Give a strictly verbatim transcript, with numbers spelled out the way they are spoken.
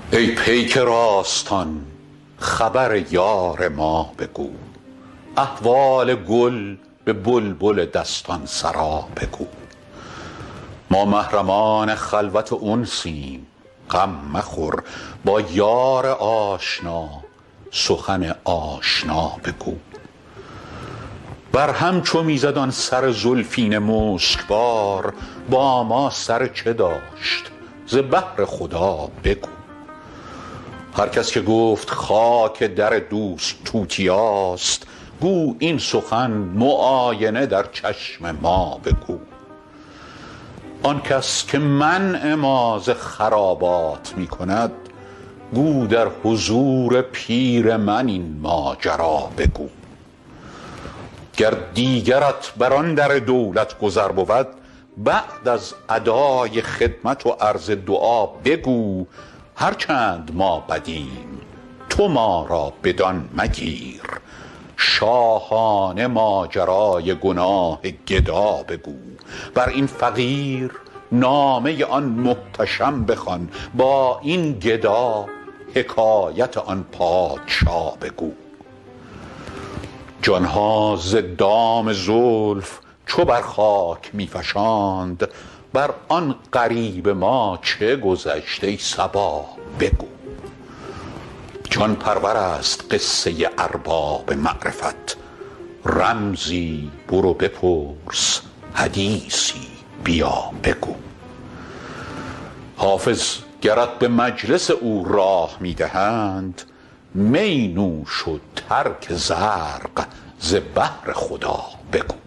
ای پیک راستان خبر یار ما بگو، احوال گل به بلبل دستان سرا بگو. ما محرمان خلوت انسیم، غم مخور با یار آشنا سخن آشنا بگو. بر هم چو می زد آن سر زلفین مشکبار، با ما سر چه داشت ز بهر خدا بگو. هر کس که گفت خاک در دوست توتیاست، گو این سخن معاینه در چشم ما بگو. آن کس که منع ما ز خرابات می کند، گو در حضور پیر من این ماجرا بگو. گر دیگرت بر آن در دولت گذر بود، بعد از ادای خدمت و عرض دعا بگو. هر چند ما بدیم تو ما را بدان مگیر، شاهانه ماجرای گناه گدا بگو. بر این فقیر نامه آن محتشم بخوان، با این گدا حکایت آن پادشا بگو. جانها ز دام زلف چو بر خاک می فشاند، بر آن غریب ما چه گذشت ای صبا بگو. جان پرور است قصه ارباب معرفت، رمزی برو بپرس حدیثی بیا بگو. حافظ گرت به مجلس او راه می دهند، می نوش و ترک زرق ز بهر خدا بگو.